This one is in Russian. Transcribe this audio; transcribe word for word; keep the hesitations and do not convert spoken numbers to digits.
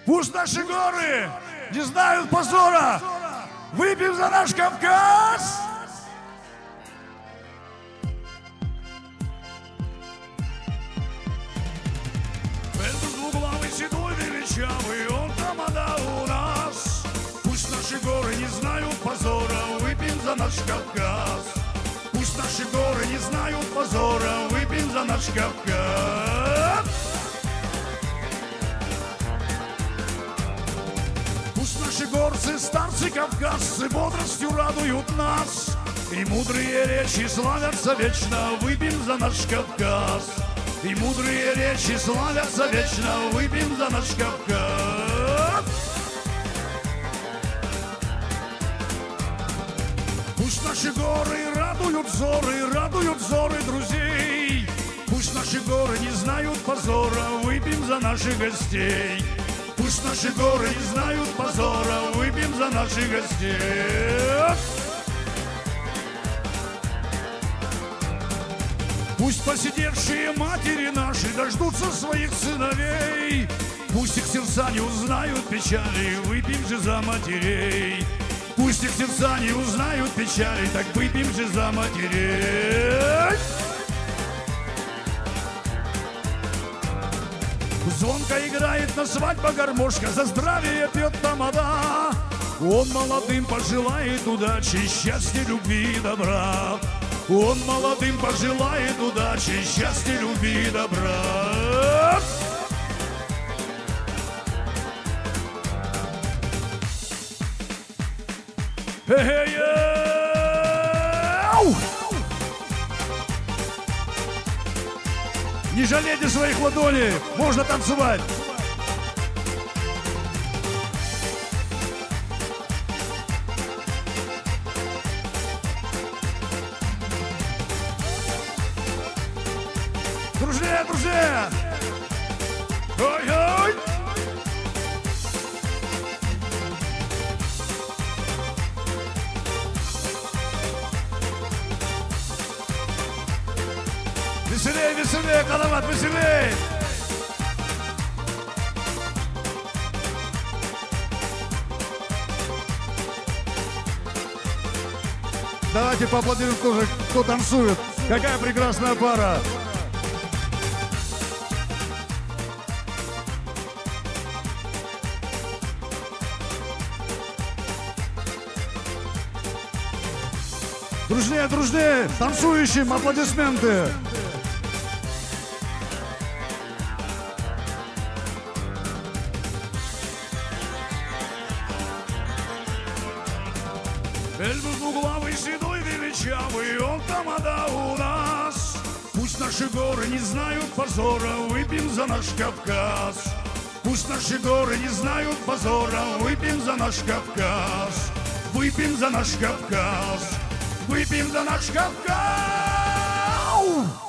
Пусть наши горы не знают позора. Выпьем за наш Кавказ! Этот двуглавый, седой, величавый, он тамада у нас. Пусть наши горы не знают позора, выпьем за наш Кавказ. Пусть наши горы не знают позора, выпьем за наш Кавказ. Пусть наши горцы, старцы, кавказцы бодростью радуют нас, и мудрые речи славятся вечно, выпьем за наш Кавказ. И мудрые речи славятся вечно, выпьем за наш Кавказ. Пусть наши горы радуют взоры, радуют взоры друзей. Пусть наши горы не знают позора, выпьем за наших гостей. Пусть наши горы не знают позора, выпьем за наших гостей. Пусть посидевшие матери наши дождутся своих сыновей. Пусть их сердца не узнают печали, выпьем же за матерей. Пусть их сердца не узнают печали, так выпьем же за матерей. Звонко играет на свадьбе гармошка, за здравие пьет тамада. Он молодым пожелает удачи, счастья, любви и добра. Он молодым пожелает удачи, счастья, любви и добра. Хе-хе-яу! Не жалейте своих ладоней, можно танцевать. Друзья, друзья! Ой-ой! Веселей, веселей, Канават, веселей! Давайте поаплодируем тоже, кто танцует. Какая прекрасная пара! Дружнее, дружнее, танцующим аплодисменты. Эльбус двуглавый, седой, величавый, он тамада у нас. Пусть наши горы не знают позора, выпьем за наш Кавказ. Пусть наши горы не знают позора, выпьем за наш Кавказ. Выпьем за наш Кавказ. Выпьем за наш Кавказ!